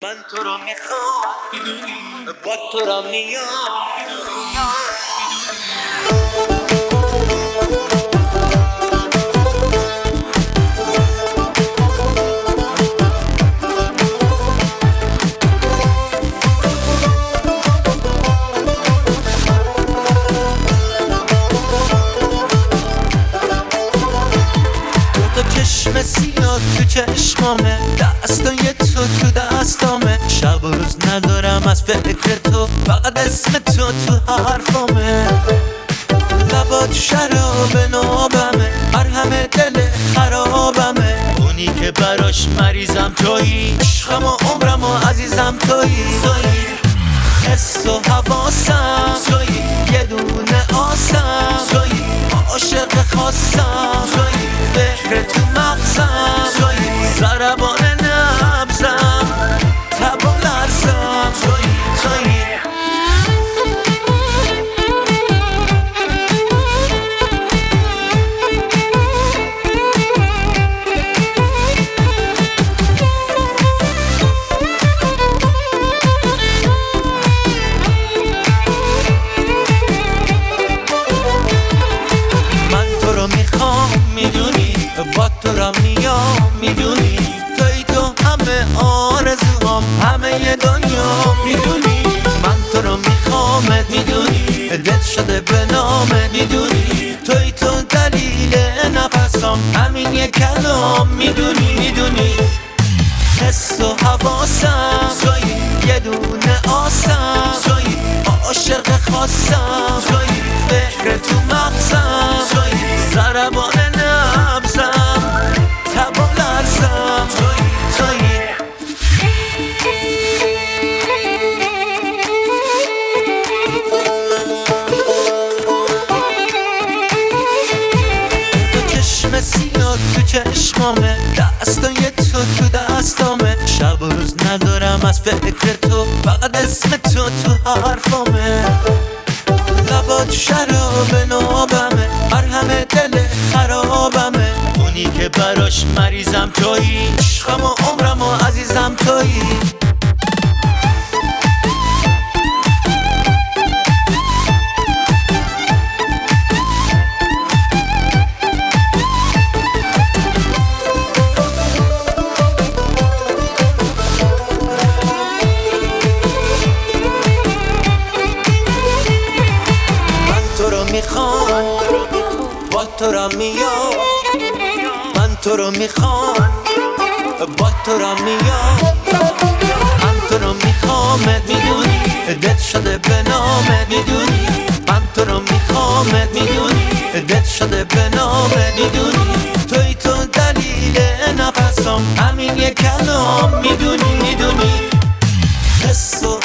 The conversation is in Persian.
من تو رو میخوام با تو رو میام. چشم سیاه تو چشمامه، دستای تو دستامه، شب و روز ندارم از فکر تو، فقط اسم تو حرفامه. لبات شراب نابمه، مرهم دل خرابمه، اونی که براش مریضم تویی، عشقم و عمرم و عزیزم تویی. حس و حواسم تویی، یه دونه آسم تویی، عاشق خاصم تویی، فکر تو مغزم تویی، ضربان نبزم، تب و لرزم تویی. میدونی با تو را میام، میدونی توی تو همه آرزوام، همه دنیا. میدونی من تو رو میخوامت، میدونی دل شده به نامت، میدونی توی تو دلیل نفسام، همین یک کلام. میدونی حس و حواسم توی، یه دونه آسم توی، عاشق خاصم توی، فکر تو مغزم توی، ضربان نبزم، تب و لرزم توی. تو چشم سیاه تو چشمامه، دستای تو دستامه، شب و روز ندارم از فکر تو، فقط اسم تو حرفامه. لبات شراب نابمه، مرهم دل خرابمه، اونی که براش مریضم تویی، عشقم و عمرم و عزیزم تویی. میخوام با تو را میام، من تو رو میخوام با تو را میام، من تو رو میخوامت، میدونی دل شده به نامت، میدونی من تو رو میخوامت، میدونی دل شده به نامت، میدونی توی تو دلیل نفسام، همین یک کلام. میدونی حس و